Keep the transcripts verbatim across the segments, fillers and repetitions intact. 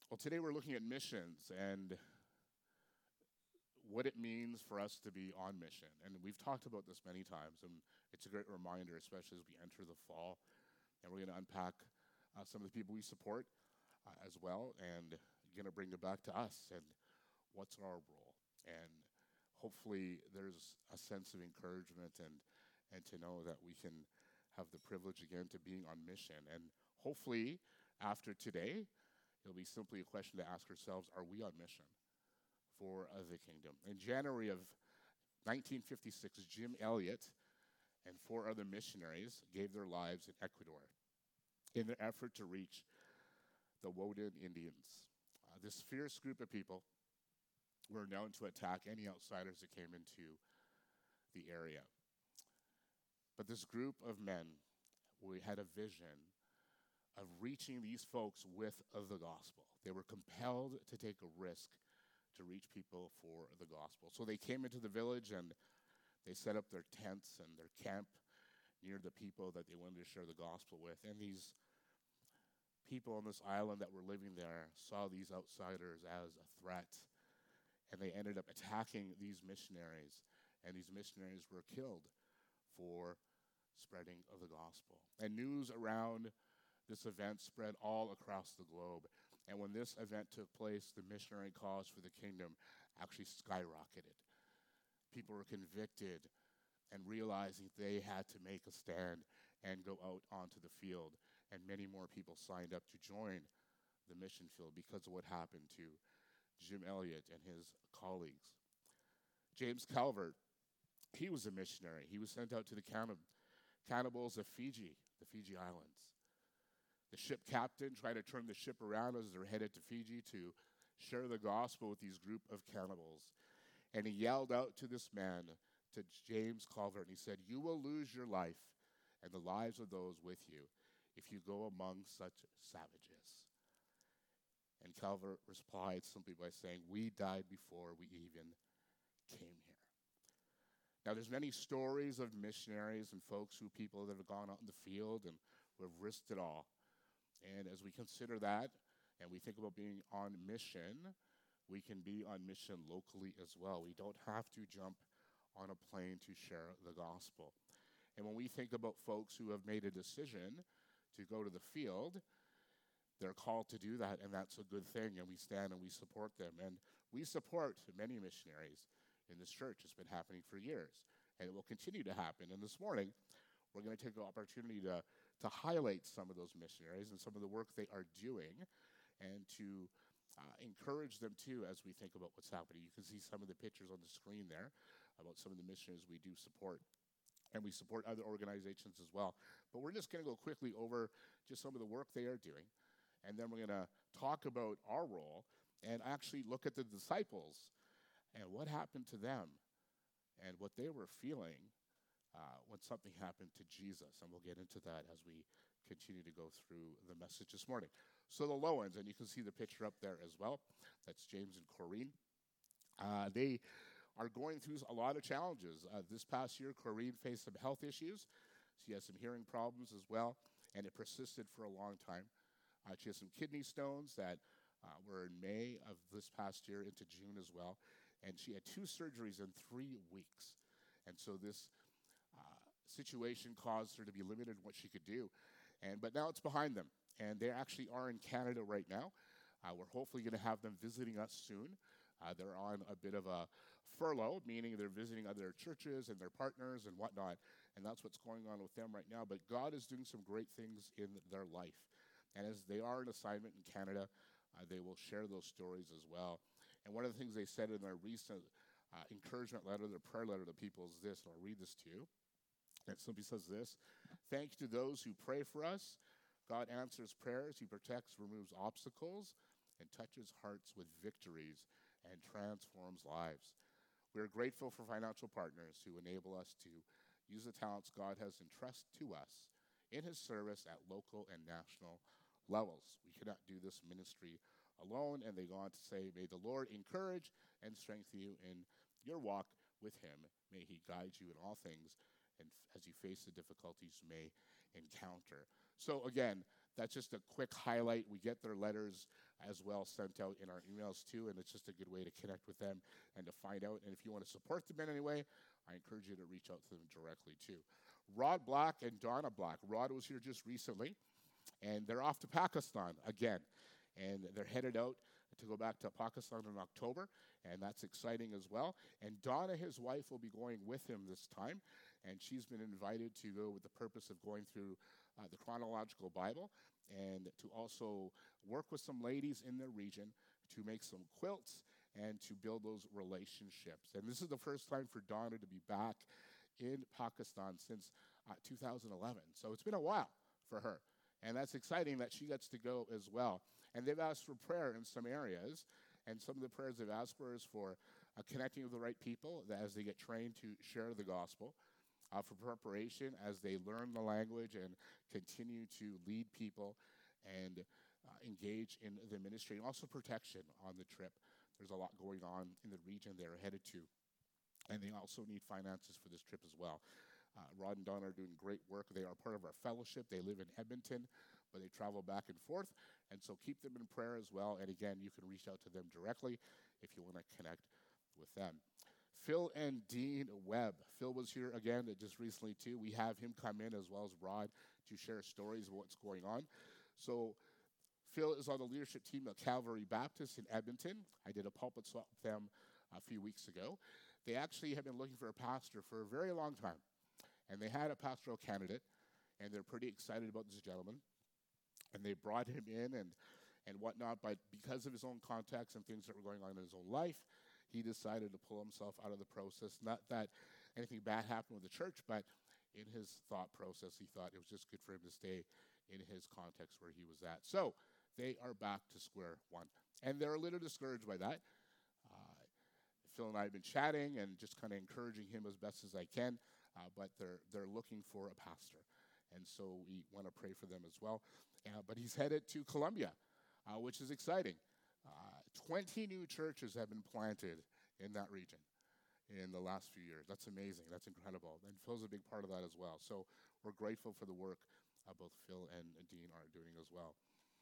Well, today we're looking at missions and what it means for us to be on mission. And we've talked about this many times, and it's a great reminder, especially as we enter the fall. And we're going to unpack uh, some of the people we support uh, as well, and going to bring it back to us and what's our role. And hopefully there's a sense of encouragement and, and to know that we can have the privilege again to being on mission. And hopefully after today, it'll be simply a question to ask ourselves, are we on mission for uh, the kingdom? In January of nineteen fifty-six, Jim Elliot and four other missionaries gave their lives in Ecuador in their effort to reach the Woden Indians. Uh, this fierce group of people were known to attack any outsiders that came into the area. But this group of men, we had a vision of reaching these folks with the gospel. They were compelled to take a risk to reach people for the gospel. So they came into the village and they set up their tents and their camp near the people that they wanted to share the gospel with. And these people on this island that were living there saw these outsiders as a threat. And they ended up attacking these missionaries. And these missionaries were killed for spreading of the gospel. And news around this event spread all across the globe. And when this event took place, the missionary cause for the kingdom actually skyrocketed. People were convicted and realizing they had to make a stand and go out onto the field. And many more people signed up to join the mission field because of what happened to Jim Elliot and his colleagues. James Calvert, he was a missionary. He was sent out to the cannib- cannibals of Fiji, the Fiji Islands. The ship captain tried to turn the ship around as they're headed to Fiji to share the gospel with these group of cannibals. And he yelled out to this man, to James Calvert, and he said, "You will lose your life and the lives of those with you if you go among such savages." And Calvert replied simply by saying, "We died before we even came here." Now, there's many stories of missionaries and folks who people that have gone out in the field and who have risked it all. And as we consider that and we think about being on mission, we can be on mission locally as well. We don't have to jump on a plane to share the gospel. And when we think about folks who have made a decision to go to the field, they're called to do that, and that's a good thing, and we stand and we support them. And we support many missionaries in this church. It's been happening for years, and it will continue to happen. And this morning, we're going to take the opportunity to, to highlight some of those missionaries and some of the work they are doing and to uh, encourage them, too, as we think about what's happening. You can see some of the pictures on the screen there about some of the missionaries we do support. And we support other organizations as well. But we're just going to go quickly over just some of the work they are doing. And then we're going to talk about our role and actually look at the disciples and what happened to them and what they were feeling Uh, when something happened to Jesus. And we'll get into that as we continue to go through the message this morning. So the Lowens, and you can see the picture up there as well. That's James and Corrine. Uh, they are going through a lot of challenges. Uh, this past year, Corrine faced some health issues. She has some hearing problems as well, and it persisted for a long time. Uh, she has some kidney stones that uh, were in May of this past year into June as well. And she had two surgeries in three weeks. And so this Uh, situation caused her to be limited in what she could do. And but now it's behind them. And they actually are in Canada right now. Uh, we're hopefully going to have them visiting us soon. Uh, they're on a bit of a furlough, meaning they're visiting other churches and their partners and whatnot. And that's what's going on with them right now. But God is doing some great things in their life. And as they are in assignment in Canada, uh, they will share those stories as well. And one of the things they said in their recent uh, encouragement letter, their prayer letter to people is this, and I'll read this to you. It simply says this: "Thank you to those who pray for us. God answers prayers. He protects, removes obstacles, and touches hearts with victories and transforms lives. We are grateful for financial partners who enable us to use the talents God has entrusted to us in his service at local and national levels. We cannot do this ministry alone." And they go on to say, "May the Lord encourage and strengthen you in your walk with him. May he guide you in all things, and as you face the difficulties you may encounter." So again, that's just a quick highlight. We get their letters as well sent out in our emails too, and it's just a good way to connect with them and to find out. And if you want to support them in any way, I encourage you to reach out to them directly too. Rod Black and Donna Black. Rod was here just recently, and they're off to Pakistan again, and they're headed out to go back to Pakistan in October, and that's exciting as well. And Donna, his wife, will be going with him this time, and she's been invited to go with the purpose of going through uh, the chronological Bible and to also work with some ladies in their region to make some quilts and to build those relationships. And this is the first time for Donna to be back in Pakistan since uh, two thousand eleven. So it's been a while for her. And that's exciting that she gets to go as well. And they've asked for prayer in some areas. And some of the prayers they've asked for is for uh, connecting with the right people as they get trained to share the gospel, uh, for preparation as they learn the language and continue to lead people and uh, engage in the ministry, and also protection on the trip. There's a lot going on in the region they're headed to. And they also need finances for this trip as well. Uh, Rod and Donna are doing great work. They are part of our fellowship. They live in Edmonton, but they travel back and forth. And so keep them in prayer as well. And again, you can reach out to them directly if you want to connect with them. Phil and Dean Webb. Phil was here again just recently too. We have him come in as well as Rod to share stories of what's going on. So Phil is on the leadership team at Calvary Baptist in Edmonton. I did a pulpit swap with them a few weeks ago. They actually have been looking for a pastor for a very long time. And they had a pastoral candidate, and they're pretty excited about this gentleman. And they brought him in and, and whatnot, but because of his own contacts and things that were going on in his own life, he decided to pull himself out of the process. Not that anything bad happened with the church, but in his thought process, he thought it was just good for him to stay in his context where he was at. So they are back to square one. And they're a little discouraged by that. Uh, Phil and I have been chatting and just kind of encouraging him as best as I can. Uh, but they're they're looking for a pastor, and so we want to pray for them as well. Uh, but he's headed to Colombia, uh, which is exciting. Uh, Twenty new churches have been planted in that region in the last few years. That's amazing. That's incredible. And Phil's a big part of that as well. So we're grateful for the work uh, both Phil and Dean are doing as well.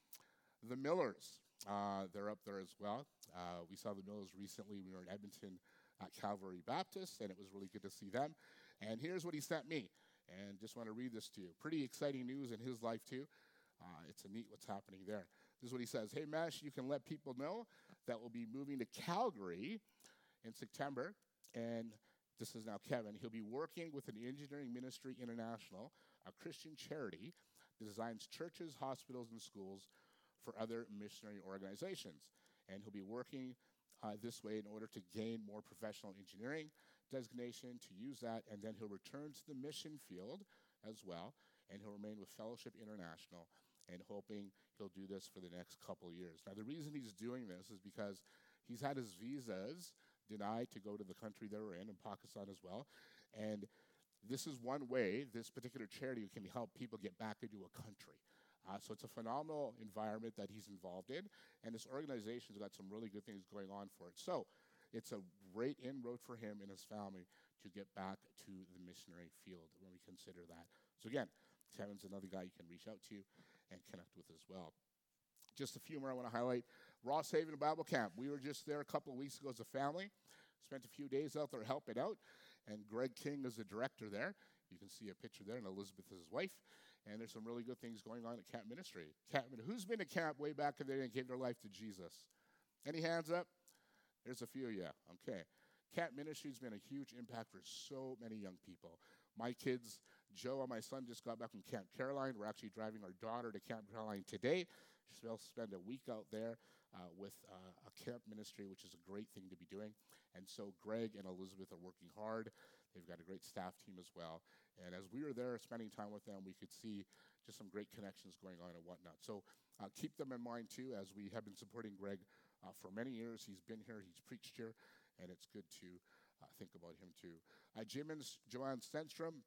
The Millers, uh, they're up there as well. Uh, we saw the Millers recently. We were in Edmonton at Calvary Baptist, and it was really good to see them. And here's what he sent me, and just want to read this to you. Pretty exciting news in his life, too. Uh, it's a neat what's happening there. This is what he says. Hey, Mesh, you can let people know that we'll be moving to Calgary in September, and this is now Kevin. He'll be working with an Engineering Ministry International, a Christian charity that designs churches, hospitals, and schools for other missionary organizations. And he'll be working uh, this way in order to gain more professional engineering designation, to use that, and then he'll return to the mission field as well, and he'll remain with Fellowship International, and hoping he'll do this for the next couple of years. Now, the reason he's doing this is because he's had his visas denied to go to the country that we're in, in Pakistan as well, and this is one way this particular charity can help people get back into a country. Uh, so it's a phenomenal environment that he's involved in, and this organization's got some really good things going on for it. So it's a great inroad for him and his family to get back to the missionary field when we consider that. So again, Kevin's another guy you can reach out to and connect with as well. Just a few more I want to highlight. Ross Haven Bible Camp. We were just there a couple of weeks ago as a family. Spent a few days out there helping out, and Greg King is the director there. You can see a picture there, and Elizabeth is his wife. And there's some really good things going on at Camp Ministry. Camp, who's been to camp way back in the day and gave their life to Jesus? Any hands up? There's a few, yeah. Okay. Camp Ministry's been a huge impact for so many young people. My kids, Joe and my son, just got back from Camp Caroline. We're actually driving our daughter to Camp Caroline today. She'll spend a week out there uh, with uh, a camp ministry, which is a great thing to be doing. And so Greg and Elizabeth are working hard. They've got a great staff team as well. And as we were there spending time with them, we could see just some great connections going on and whatnot. So uh, keep them in mind, too, as we have been supporting Greg uh, for many years. He's been here. He's preached here. And it's good to uh, think about him, too. Uh, Jim and Joanne Stenstrom,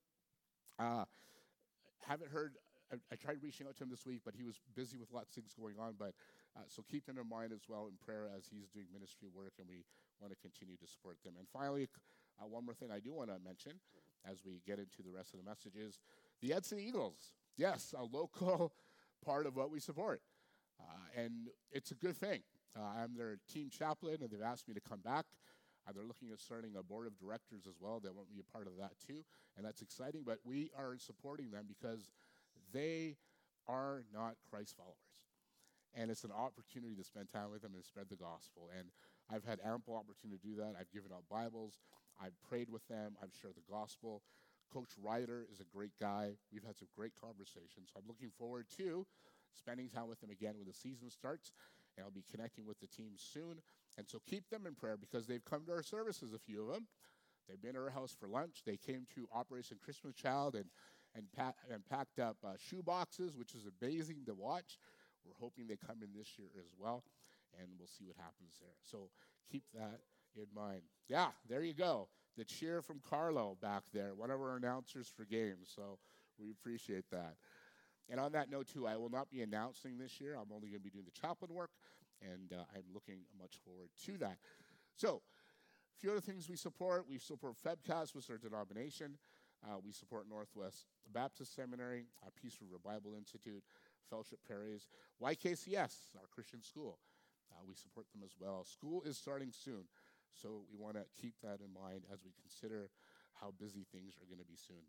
uh, haven't heard. I, I tried reaching out to him this week, but he was busy with lots of things going on. But uh, so keep him in mind as well in prayer as he's doing ministry work, and we want to continue to support them. And finally, uh, one more thing I do want to mention as we get into the rest of the messages, the Edson Eagles. Yes, a local part of what we support. Uh, and it's a good thing. Uh, I'm their team chaplain, and they've asked me to come back. Uh, they're looking at starting a board of directors as well. They want me a part of that too, and that's exciting. But we are supporting them because they are not Christ followers. And it's an opportunity to spend time with them and spread the gospel. And I've had ample opportunity to do that. I've given out Bibles. I've prayed with them. I've shared the gospel. Coach Ryder is a great guy. We've had some great conversations. So I'm looking forward to spending time with them again when the season starts. And I'll be connecting with the team soon. And so keep them in prayer because they've come to our services, a few of them. They've been at our house for lunch. They came to Operation Christmas Child and, and, pa- and packed up uh, shoe boxes, which is amazing to watch. We're hoping they come in this year as well, and we'll see what happens there. So keep that in mind. Yeah, there you go. The cheer from Carlo back there, one of our announcers for games. So we appreciate that. And on that note, too, I will not be announcing this year. I'm only going to be doing the chaplain work, and uh, I'm looking much forward to that. So a few other things we support. We support FEBCAS, which is our denomination. Uh, we support Northwest Baptist Seminary, uh, Peace River Bible Institute, Fellowship Prairies, Y K C S, our Christian school. Uh, we support them as well. School is starting soon, so we want to keep that in mind as we consider how busy things are going to be soon.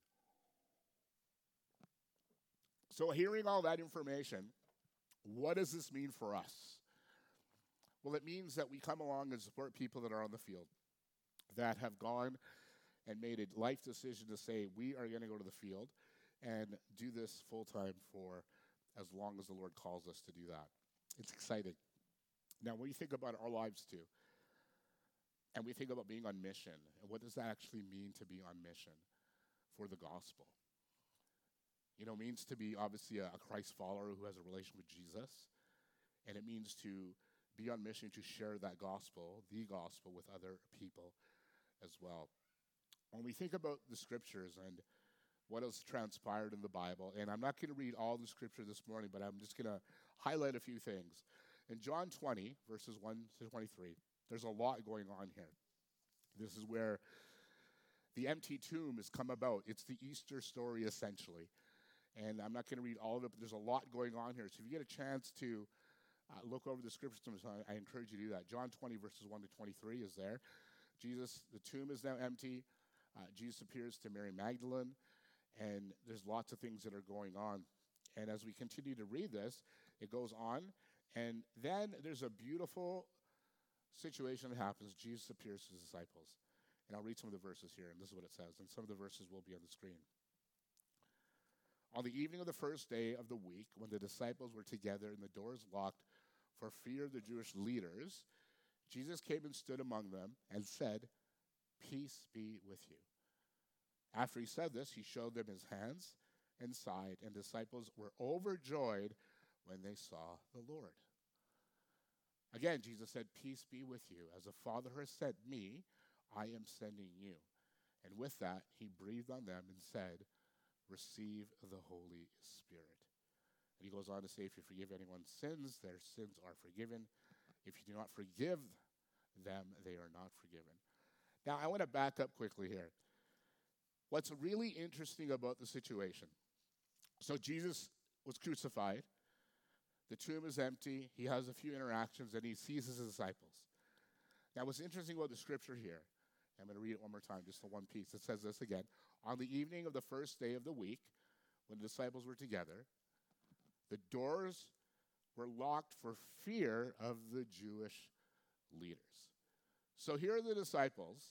So hearing all that information, what does this mean for us? Well, it means that we come along and support people that are on the field, that have gone and made a life decision to say, we are going to go to the field and do this full-time for as long as the Lord calls us to do that. It's exciting. Now, when you think about our lives, too, and we think about being on mission, and what does that actually mean to be on mission for the gospel? You know, it means to be, obviously, a, a Christ follower who has a relation with Jesus, and it means to be on mission to share that gospel, the gospel, with other people as well. When we think about the scriptures and what has transpired in the Bible, and I'm not going to read all the scripture this morning, but I'm just going to highlight a few things. In John twenty, verses one to twenty-three, there's a lot going on here. This is where the empty tomb has come about. It's the Easter story, essentially. And I'm not going to read all of it, but there's a lot going on here. So if you get a chance to uh, look over the scriptures, I, I encourage you to do that. John twenty, verses one to twenty-three is there. Jesus, the tomb is now empty. Uh, Jesus appears to Mary Magdalene. And there's lots of things that are going on. And as we continue to read this, it goes on. And then there's a beautiful situation that happens. Jesus appears to his disciples. And I'll read some of the verses here, and this is what it says. And some of the verses will be on the screen. On the evening of the first day of the week, when the disciples were together and the doors locked for fear of the Jewish leaders, Jesus came and stood among them and said, "Peace be with you." After he said this, he showed them his hands and side, and disciples were overjoyed when they saw the Lord. Again, Jesus said, "Peace be with you. As the Father has sent me, I am sending you." And with that, he breathed on them and said, "Receive the Holy Spirit." And he goes on to say, if you forgive anyone's sins, their sins are forgiven. If you do not forgive them, they are not forgiven. Now, I want to back up quickly here. What's really interesting about the situation, so Jesus was crucified. The tomb is empty. He has a few interactions, and he sees his disciples. Now, what's interesting about the scripture here, I'm going to read it one more time, just the one piece. It says this again. On the evening of the first day of the week, when the disciples were together, the doors were locked for fear of the Jewish leaders. So here are the disciples.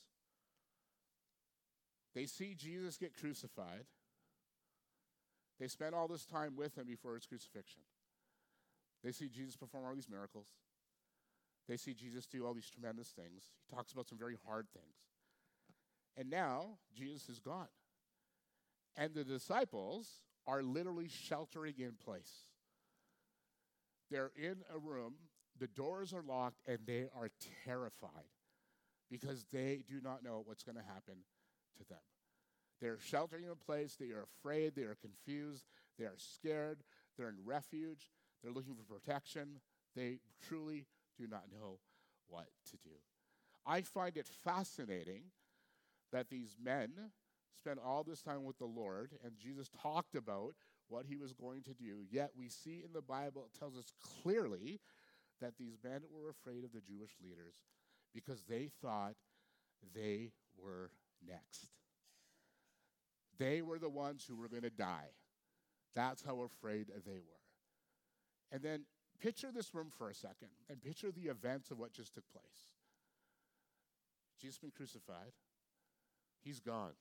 They see Jesus get crucified. They spend all this time with him before his crucifixion. They see Jesus perform all these miracles. They see Jesus do all these tremendous things. He talks about some very hard things. And now, Jesus is gone. And the disciples are literally sheltering in place. They're in a room, the doors are locked, and they are terrified because they do not know what's going to happen to them. They're sheltering in place. They are afraid. They are confused. They are scared. They're in refuge. They're looking for protection. They truly do not know what to do. I find it fascinating that these men spent all this time with the Lord, and Jesus talked about what he was going to do. Yet we see in the Bible, it tells us clearly that these men were afraid of the Jewish leaders because they thought they were next. They were the ones who were going to die. That's how afraid they were. And then picture this room for a second and picture the events of what just took place. Jesus been crucified. He's gone.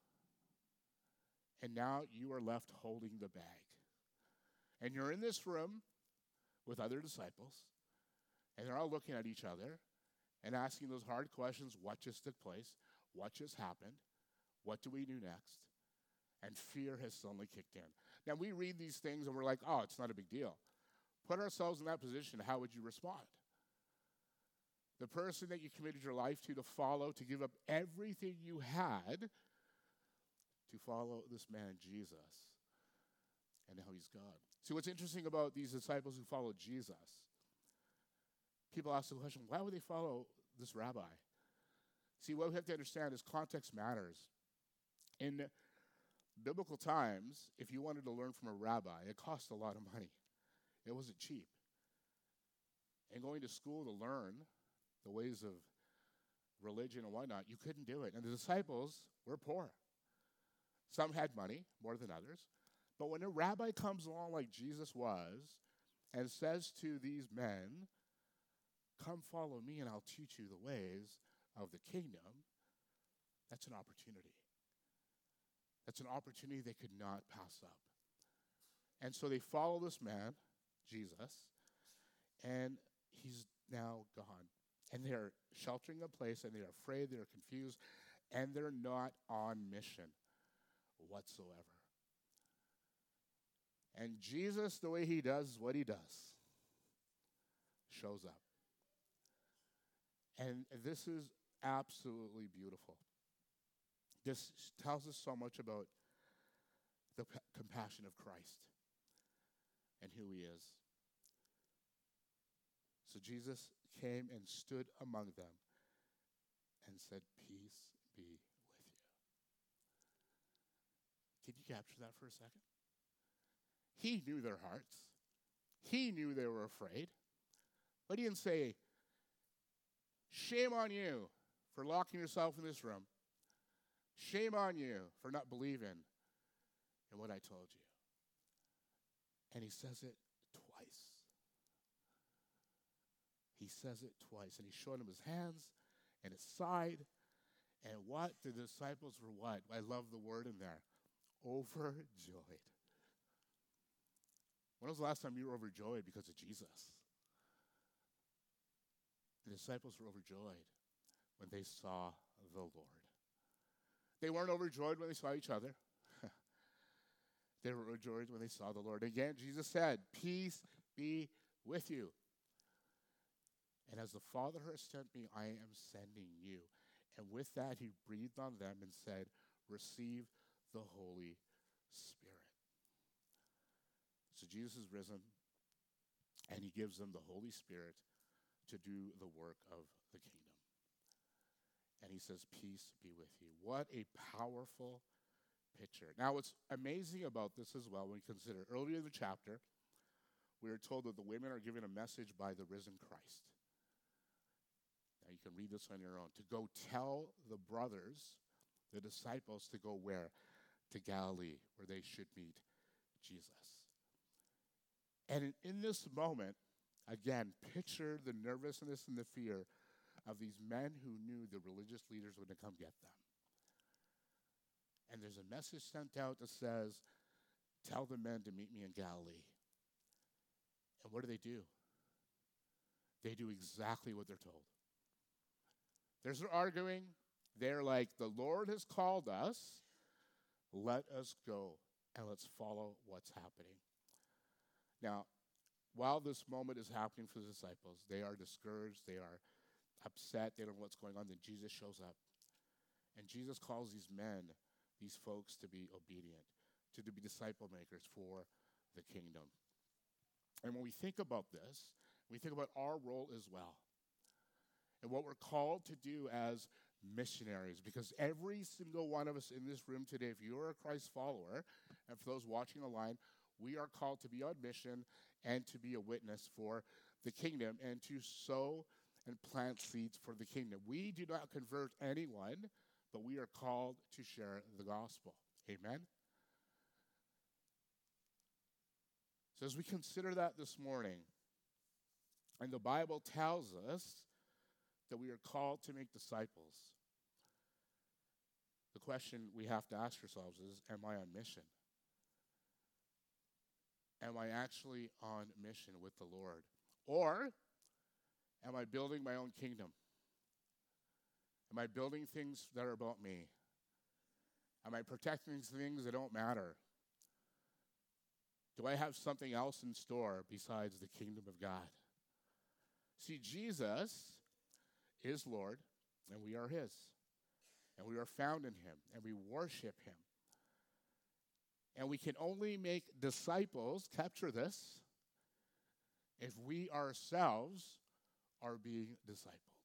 And now you are left holding the bag. And you're in this room with other disciples, and they're all looking at each other and asking those hard questions. What just took place? What just happened? What do we do next? And fear has suddenly kicked in. Now, we read these things and we're like, oh, it's not a big deal. Put ourselves in that position. How would you respond? The person that you committed your life to, to follow, to give up everything you had to follow this man, Jesus. And now he's gone. See, what's interesting about these disciples who followed Jesus, people ask the question, why would they follow this rabbi? See, what we have to understand is context matters. In biblical times, if you wanted to learn from a rabbi, it cost a lot of money. It wasn't cheap. And going to school to learn the ways of religion and whatnot, you couldn't do it. And the disciples were poor. Some had money, more than others. But when a rabbi comes along like Jesus was and says to these men, come follow me and I'll teach you the ways of the kingdom, that's an opportunity. That's an opportunity they could not pass up. And so they follow this man, Jesus, and he's now gone. And they're sheltering a place, and they're afraid, they're confused, and they're not on mission whatsoever. And Jesus, the way he does what he does, shows up. And this is absolutely beautiful. This tells us so much about the p- compassion of Christ and who he is. So Jesus came and stood among them and said, peace be with you. Can you capture that for a second? He knew their hearts. He knew they were afraid. But he didn't say, shame on you for locking yourself in this room. Shame on you for not believing in what I told you. And he says it twice. He says it twice. And he showed him his hands and his side. And what? The disciples were what? I love the word in there. Overjoyed. When was the last time you were overjoyed because of Jesus? The disciples were overjoyed when they saw the Lord. They weren't overjoyed when they saw each other. They were overjoyed when they saw the Lord. Again, Jesus said, peace be with you. And as the Father has sent me, I am sending you. And with that, he breathed on them and said, receive the Holy Spirit. So Jesus is risen, and he gives them the Holy Spirit to do the work of the kingdom. And he says, peace be with you. What a powerful picture. Now, what's amazing about this as well, when we consider earlier in the chapter, we are told that the women are given a message by the risen Christ. Now, you can read this on your own. To go tell the brothers, the disciples, to go where? To Galilee, where they should meet Jesus. And in, in this moment, again, picture the nervousness and the fear of these men who knew the religious leaders would come get them. And there's a message sent out that says, tell the men to meet me in Galilee. And what do they do? They do exactly what they're told. There's no arguing. They're like, the Lord has called us. Let us go and let's follow what's happening. Now, while this moment is happening for the disciples, they are discouraged, they are upset, they don't know what's going on. Then Jesus shows up. And Jesus calls these men, these folks, to be obedient, to be disciple makers for the kingdom. And when we think about this, we think about our role as well. And what we're called to do as missionaries, because every single one of us in this room today, if you're a Christ follower, and for those watching online, We are called to be on mission and to be a witness for the kingdom and to sow and plant seeds for the kingdom. We do not convert anyone, but we are called to share the gospel. Amen? So as we consider that this morning, and the Bible tells us that we are called to make disciples, the question we have to ask ourselves is, am I on mission? Am I actually on mission with the Lord? Or am I building my own kingdom? Am I building things that are about me? Am I protecting things that don't matter? Do I have something else in store besides the kingdom of God? See, Jesus is Lord, and we are his. And we are found in him, and we worship him. And we can only make disciples, capture this, if we ourselves are being discipled.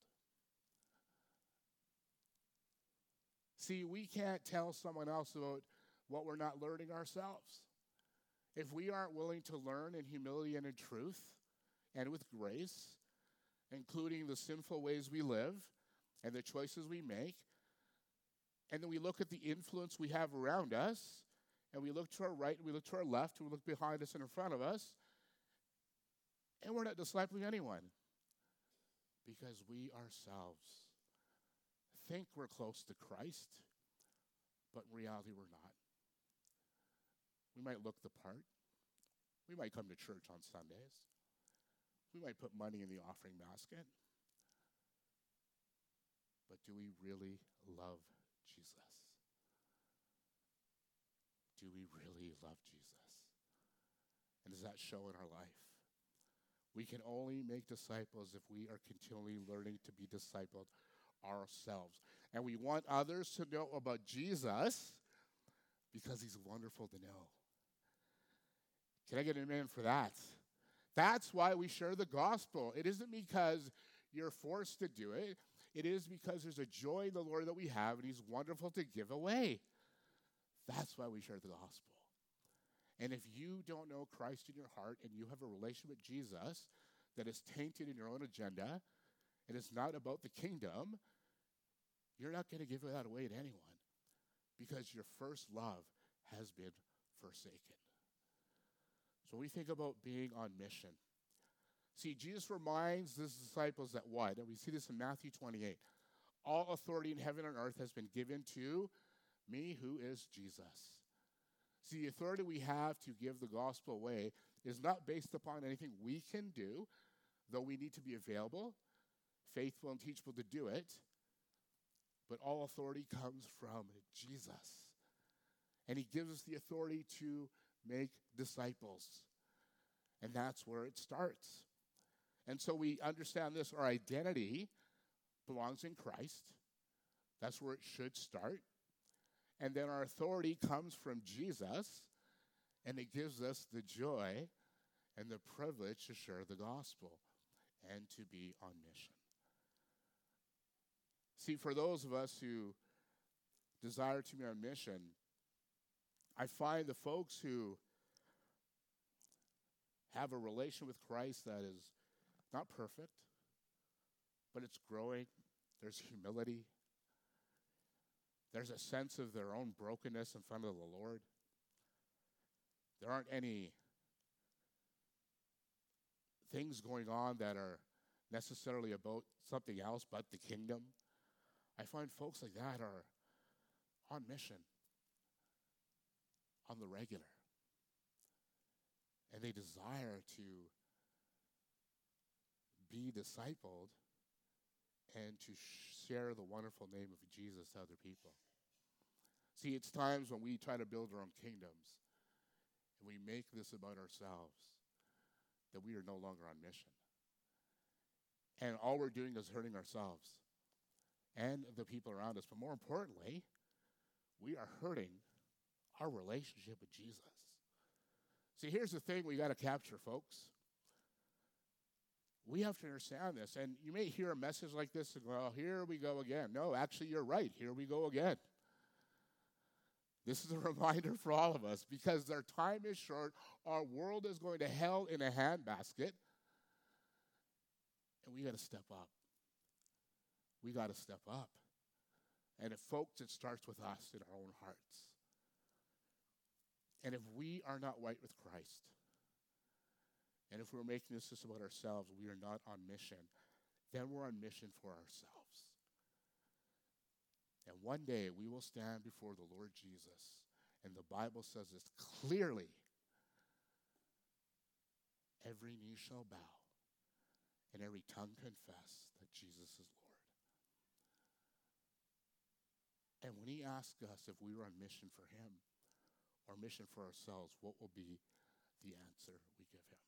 See, we can't tell someone else about what we're not learning ourselves. If we aren't willing to learn in humility and in truth and with grace, including the sinful ways we live and the choices we make, and then we look at the influence we have around us, and we look to our right, and we look to our left, and we look behind us and in front of us, and we're not discipling anyone because we ourselves think we're close to Christ, but in reality we're not. We might look the part. We might come to church on Sundays. We might put money in the offering basket. But do we really love Jesus? Do we really love Jesus? And does that show in our life? We can only make disciples if we are continually learning to be discipled ourselves. And we want others to know about Jesus because he's wonderful to know. Can I get an amen for that? That's why we share the gospel. It isn't because you're forced to do it. It is because there's a joy in the Lord that we have, and he's wonderful to give away. That's why we share the gospel. And if you don't know Christ in your heart and you have a relationship with Jesus that is tainted in your own agenda, and it's not about the kingdom, you're not going to give that away to anyone because your first love has been forsaken. So we think about being on mission. See, Jesus reminds his disciples that what? And we see this in Matthew twenty-eight. All authority in heaven and earth has been given to me, who is Jesus. See, the authority we have to give the gospel away is not based upon anything we can do, though we need to be available, faithful, and teachable to do it. But all authority comes from Jesus. And he gives us the authority to make disciples. And that's where it starts. And so we understand this. Our identity belongs in Christ. That's where it should start. And then our authority comes from Jesus, and it gives us the joy and the privilege to share the gospel and to be on mission. See, for those of us who desire to be on mission, I find the folks who have a relation with Christ that is not perfect, but it's growing. There's humility. There's a sense of their own brokenness in front of the Lord. There aren't any things going on that are necessarily about something else but the kingdom. I find folks like that are on mission, on the regular. And they desire to be discipled and to share the wonderful name of Jesus to other people. See, it's times when we try to build our own kingdoms and we make this about ourselves that we are no longer on mission. And all we're doing is hurting ourselves and the people around us. But more importantly, we are hurting our relationship with Jesus. See, here's the thing we got to capture, folks. We have to understand this. And you may hear a message like this and go, oh, here we go again. No, actually, you're right. Here we go again. This is a reminder for all of us because our time is short. Our world is going to hell in a handbasket. And we got to step up. We got to step up. And if folks, it starts with us in our own hearts. And if we are not right with Christ, and if we're making this just about ourselves, we are not on mission, then we're on mission for ourselves. And one day we will stand before the Lord Jesus, and the Bible says this clearly. Every knee shall bow, and every tongue confess that Jesus is Lord. And when he asks us if we were on mission for him or mission for ourselves, what will be the answer we give him?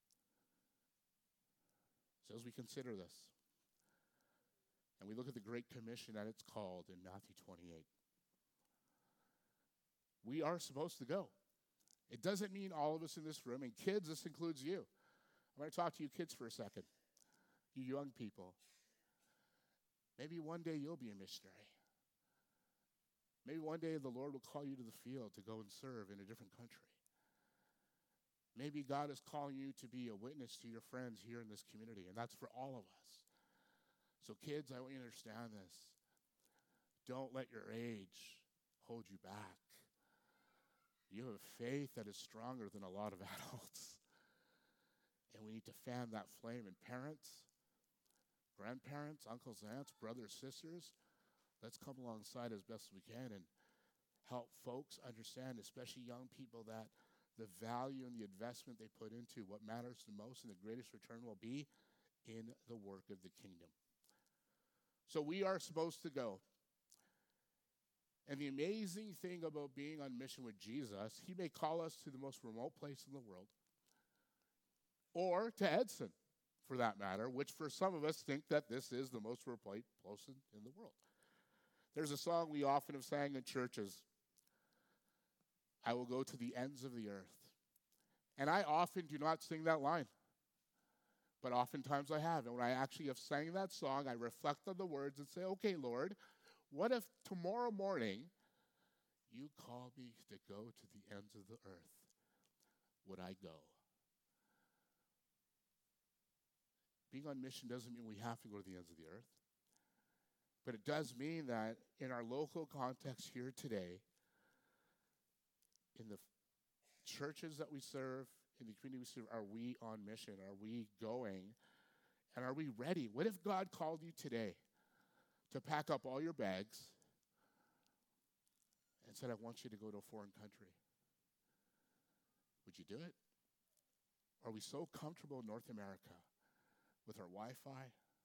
So as we consider this, and we look at the Great Commission that it's called in Matthew twenty-eight, we are supposed to go. It doesn't mean all of us in this room, and kids, this includes you. I'm going to talk to you kids for a second, you young people. Maybe one day you'll be a missionary. Maybe one day the Lord will call you to the field to go and serve in a different country. Maybe God is calling you to be a witness to your friends here in this community, and that's for all of us. So kids, I want you to understand this. Don't let your age hold you back. You have a faith that is stronger than a lot of adults. And we need to fan that flame. And parents, grandparents, uncles, aunts, brothers, sisters, let's come alongside as best we can and help folks understand, especially young people, that the value and the investment they put into what matters the most and the greatest return will be in the work of the kingdom. So we are supposed to go. And the amazing thing about being on mission with Jesus, he may call us to the most remote place in the world, or to Edson, for that matter, which for some of us think that this is the most remote place in the world. There's a song we often have sang in churches, I will go to the ends of the earth. And I often do not sing that line, but oftentimes I have. And when I actually have sang that song, I reflect on the words and say, okay, Lord, what if tomorrow morning you call me to go to the ends of the earth? Would I go? Being on mission doesn't mean we have to go to the ends of the earth. But it does mean that in our local context here today, in the churches that we serve, in the community we serve, are we on mission? Are we going? And are we ready? What if God called you today to pack up all your bags and said, I want you to go to a foreign country? Would you do it? Are we so comfortable in North America with our Wi-Fi,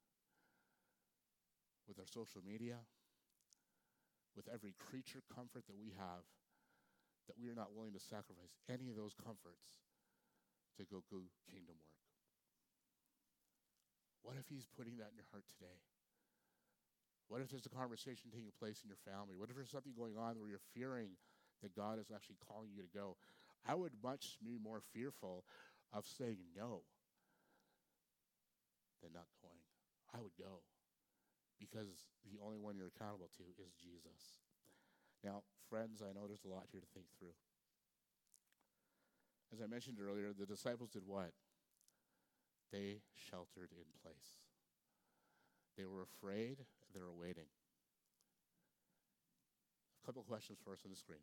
with our social media, with every creature comfort that we have, that we are not willing to sacrifice any of those comforts to go do kingdom work? What if he's putting that in your heart today? What if there's a conversation taking place in your family? What if there's something going on where you're fearing that God is actually calling you to go? I would much be more fearful of saying no than not going. I would go, because the only one you're accountable to is Jesus. Now, friends, I know there's a lot here to think through. As I mentioned earlier, the disciples did what? They sheltered in place. They were afraid, they were waiting. A couple of questions for us on the screen.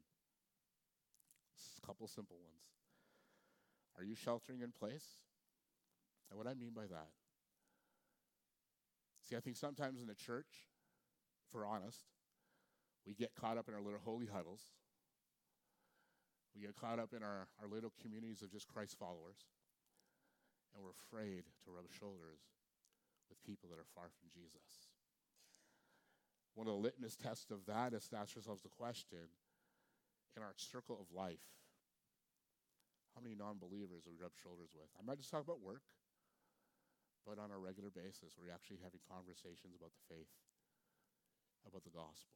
A couple simple ones. Are you sheltering in place? And what I mean by that, see, I think sometimes in the church, if we're honest, we get caught up in our little holy huddles. We get caught up in our, our little communities of just Christ followers. And we're afraid to rub shoulders with people that are far from Jesus. One of the litmus tests of that is to ask ourselves the question, in our circle of life, how many non-believers do we rub shoulders with? I'm not just talking about work, but on a regular basis, we're actually having conversations about the faith, about the gospel.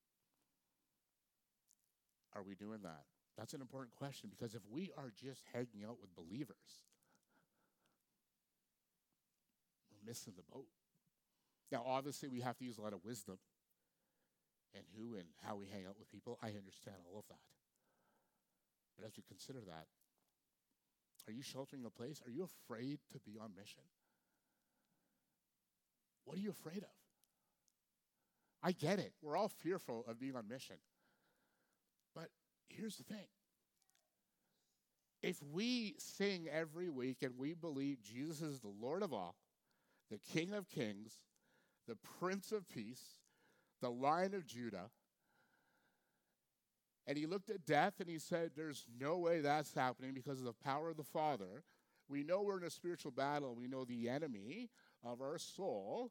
Are we doing that? That's an important question, because if we are just hanging out with believers, we're missing the boat. Now, obviously, we have to use a lot of wisdom and who and how we hang out with people. I understand all of that. But as we consider that, are you sheltering in place? Are you afraid to be on mission? What are you afraid of? I get it. We're all fearful of being on mission. But here's the thing. If we sing every week and we believe Jesus is the Lord of all, the King of kings, the Prince of peace, the Lion of Judah, and he looked at death and he said, there's no way that's happening because of the power of the Father. We know we're in a spiritual battle. We know the enemy of our soul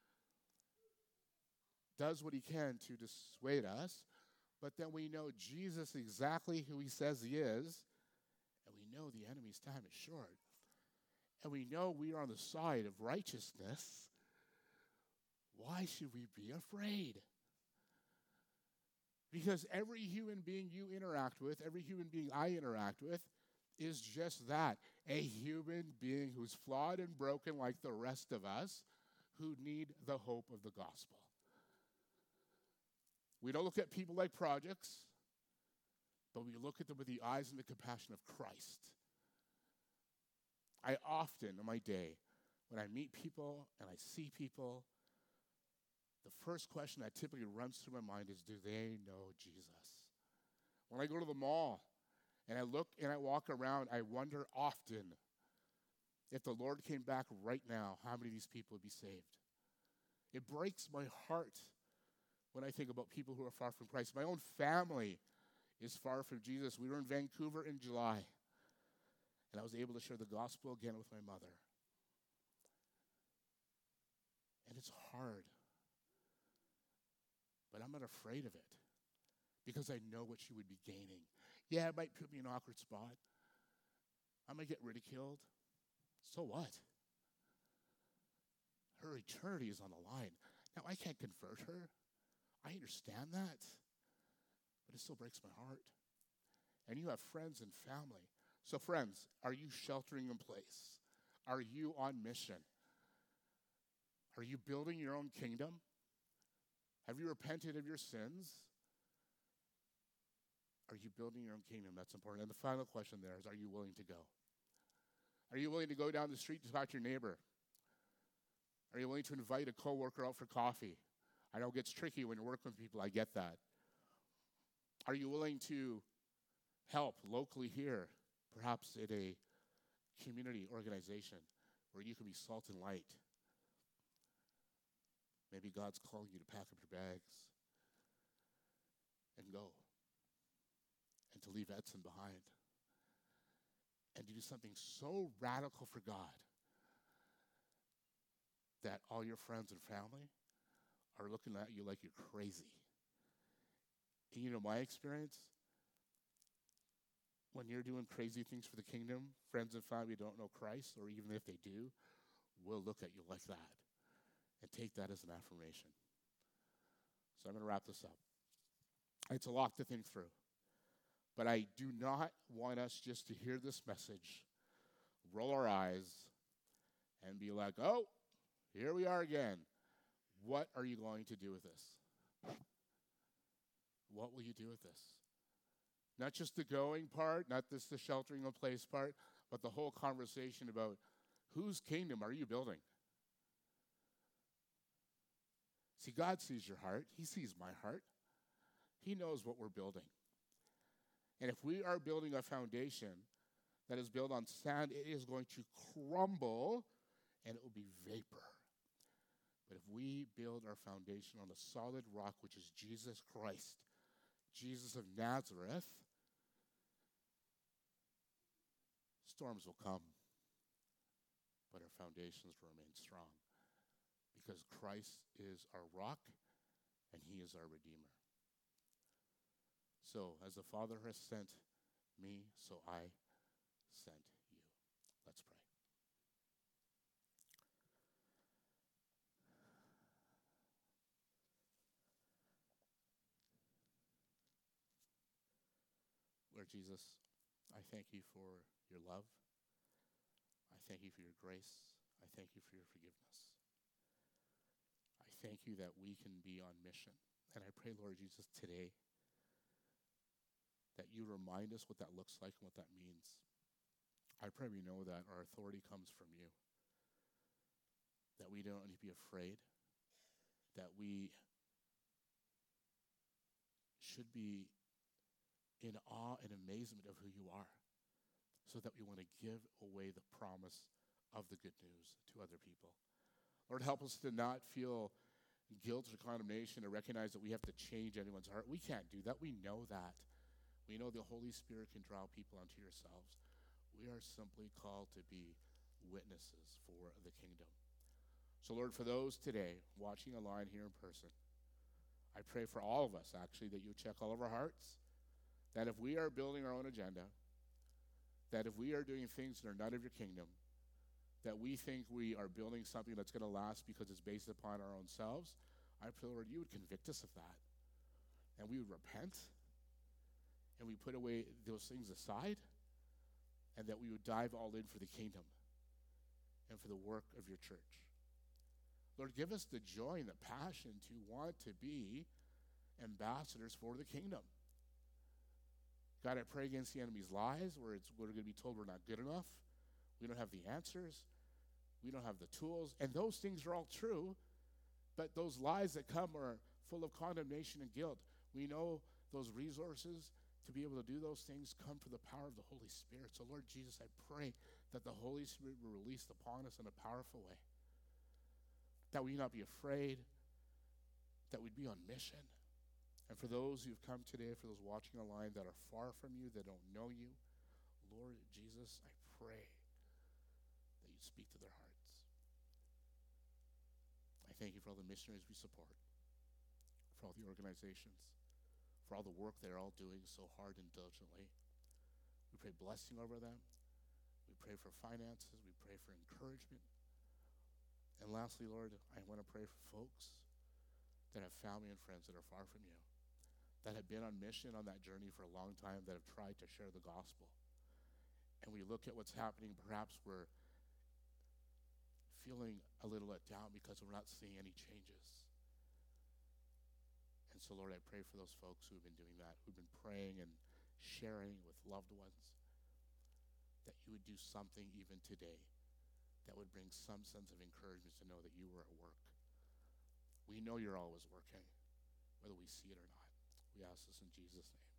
does what he can to dissuade us. But then we know Jesus exactly who he says he is. And we know the enemy's time is short. And we know we are on the side of righteousness. Why should we be afraid? Because every human being you interact with, every human being I interact with, is just that. A human being who's flawed and broken like the rest of us, who need the hope of the gospel. We don't look at people like projects, but we look at them with the eyes and the compassion of Christ. I often, in my day, when I meet people and I see people, the first question that typically runs through my mind is, do they know Jesus? When I go to the mall and I look and I walk around, I wonder often, if the Lord came back right now, how many of these people would be saved? It breaks my heart when I think about people who are far from Christ. My own family is far from Jesus. We were in Vancouver in July, and I was able to share the gospel again with my mother. And it's hard. But I'm not afraid of it because I know what she would be gaining. Yeah, it might put me in an awkward spot. I might get ridiculed. So what? Her eternity is on the line. Now, I can't convert her. I understand that. But it still breaks my heart. And you have friends and family. So friends, are you sheltering in place? Are you on mission? Are you building your own kingdom? Have you repented of your sins? Are you building your own kingdom? That's important. And the final question there is, are you willing to go? Are you willing to go down the street to talk to your neighbor? Are you willing to invite a coworker out for coffee? I know it gets tricky when you're working with people. I get that. Are you willing to help locally here, perhaps at a community organization where you can be salt and light? Maybe God's calling you to pack up your bags and go, and to leave Edson behind, and to do something so radical for God that all your friends and family are looking at you like you're crazy. And you know my experience? When you're doing crazy things for the kingdom, friends and family don't know Christ, or even if they do, will look at you like that and take that as an affirmation. So I'm going to wrap this up. It's a lot to think through. But I do not want us just to hear this message, roll our eyes, and be like, oh, here we are again. What are you going to do with this? What will you do with this? Not just the going part, not just the sheltering in place part, but the whole conversation about whose kingdom are you building? See, God sees your heart. He sees my heart. He knows what we're building. And if we are building a foundation that is built on sand, it is going to crumble and it will be vapor. But if we build our foundation on the solid rock, which is Jesus Christ, Jesus of Nazareth, storms will come, but our foundations will remain strong. Because Christ is our rock, and he is our Redeemer. So, as the Father has sent me, so I sent you. Let's pray. Lord Jesus, I thank you for your love. I thank you for your grace. I thank you for your forgiveness. I thank you that we can be on mission And I pray, Lord Jesus, today that you remind us what that looks like and what that means. I pray we know that our authority comes from you, that we don't need to be afraid, that we should be in awe and amazement of who you are, so that we want to give away the promise of the good news to other people. Lord, help us to not feel guilt or condemnation, or recognize that we have to change anyone's heart. We can't do that. We know that. We know the Holy Spirit can draw people unto yourselves. We are simply called to be witnesses for the kingdom. So, Lord, for those today watching online here in person, I pray for all of us, actually, that you check all of our hearts, that if we are building our own agenda, that if we are doing things that are not of your kingdom, that we think we are building something that's going to last because it's based upon our own selves, I pray, Lord, you would convict us of that. And we would repent, and we put away those things aside, and that we would dive all in for the kingdom and for the work of your church. Lord, give us the joy and the passion to want to be ambassadors for the kingdom. God, I pray against the enemy's lies, where it's we're going to be told we're not good enough, we don't have the answers, we don't have the tools, and those things are all true, but those lies that come are full of condemnation and guilt. We know those resources to be able to do those things come from the power of the Holy Spirit. So, Lord Jesus, I pray that the Holy Spirit will be released upon us in a powerful way, that we not be afraid, that we'd be on mission. And for those who've come today, for those watching online that are far from you, that don't know you, Lord Jesus, I pray that you speak to their hearts. I thank you for all the missionaries we support, for all the organizations, for all the work they're all doing so hard and diligently. We pray blessing over them. We pray for finances. We pray for encouragement. And lastly, Lord, I want to pray for folks that have family and friends that are far from you, that have been on mission on that journey for a long time, that have tried to share the gospel. And we look at what's happening, perhaps we're feeling a little let down because we're not seeing any changes. And so, Lord, I pray for those folks who have been doing that, who've been praying and sharing with loved ones, that you would do something even today that would bring some sense of encouragement to know that you were at work. We know you're always working, whether we see it or not. We ask this in Jesus' name.